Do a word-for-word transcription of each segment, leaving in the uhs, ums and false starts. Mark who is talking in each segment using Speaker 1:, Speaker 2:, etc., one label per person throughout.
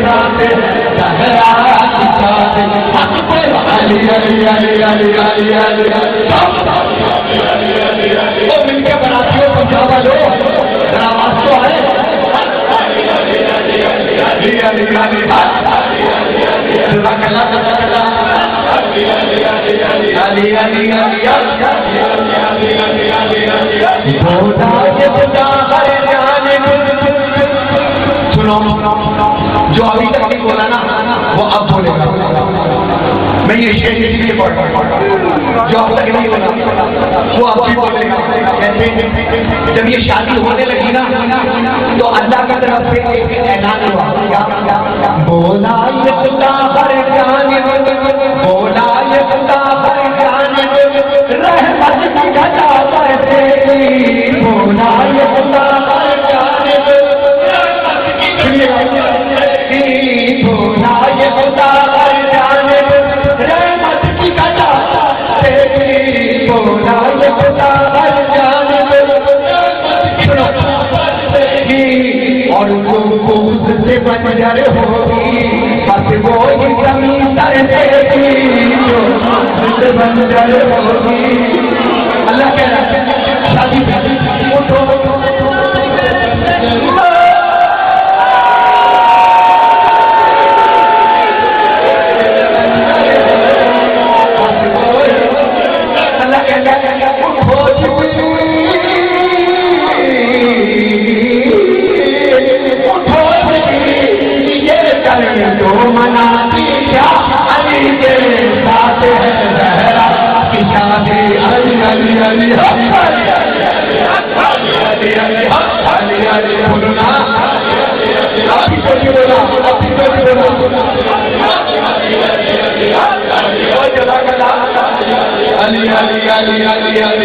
Speaker 1: साथ सहरा की साथ अली अली अली अली अली अली वो मिलके बनातियों को जावा लो जरा आवाज तो आए अली अली अली अली अली अली अली सुनो जो अभी तक नहीं बोला ना वो अब बोलेगा मैं ये शेर इसलिए पढ़ रहा हूँ जो अब तक नहीं बोला वो अब भी बोलेगा कहते जब ये शादी होने लगी ना तो अल्लाह की तरफ से एक ऐलान हुआ बोला ये खुदा हर जानिब बोला ये खुदा हर जानिब रहमत की घटा बरसेगी बोला ये खुदा हर जानिब रहमत की बोला ये खुदा हर जानिब रहमत की घटा बरसेगी बोला ये खुदा हर जानिब और तुम खूब से बंजर होगी बस वो ही जमीन तर देगी जो से बंजर होगी अल्लाह कह रहा है शादी उठो अल्लाह कह रहा है उठो जो मनाती क्या अली के साथ है सहरा की शादी अली अली अली अली अली अली अली बोलना अभी तो नहीं बोला अभी तो नहीं बोला अली अली अली अली अली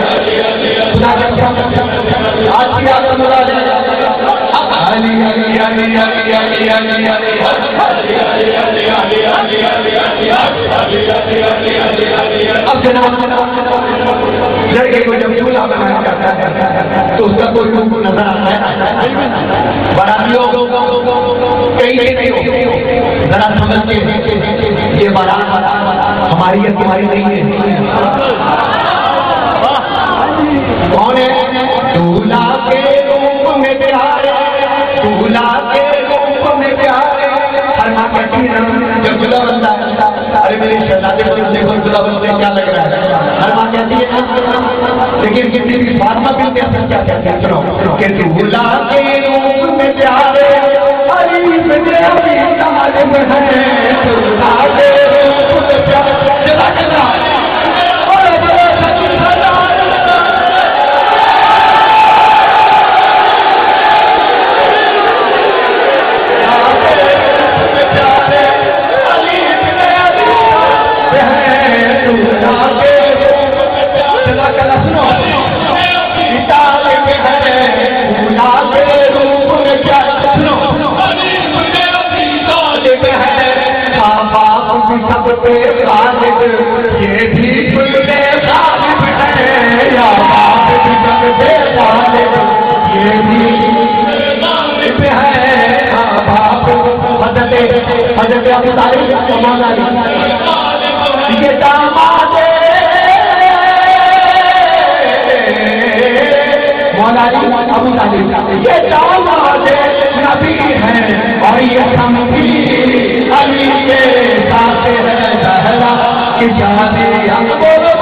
Speaker 1: आज की आप अली अली अली अली अली अली अब जनाब लड़के को जब दूल्हा बनाया जाता है तो उसका कोई रूप नजर आता है बारातियों कहीं नहीं हो जरा समझते ये बारात हमारी या तुम्हारी नहीं है कौन है दूल्हा के रूप में प्यारे दूल्हा के रूप में प्यारे हर माँ कहती है जब दूल्हा बनता है अरे मेरी शहजादे को देखो दूल्हा बनते क्या लग रहा है हर माँ कहती है लेकिन कितनी भी फातिमा बिनते हसन क्या कहती है सुनो कि दूल्हा के रूप में प्यारे हरी मेरे अभी तालिब है दूल्हा के रूप में प्यारे चला चला सब पे गालिब ये भी खुले गालिब है या बाप भी सब पे गालिब ये भी गालिब है हाँ बाप हजरत हजरत अबू तालिब मौला अली ये दामाद मौला अली अबू तालिब ये दामाद नबी है और ये समझी अली के साथ है सहरा की शादी हम बोलो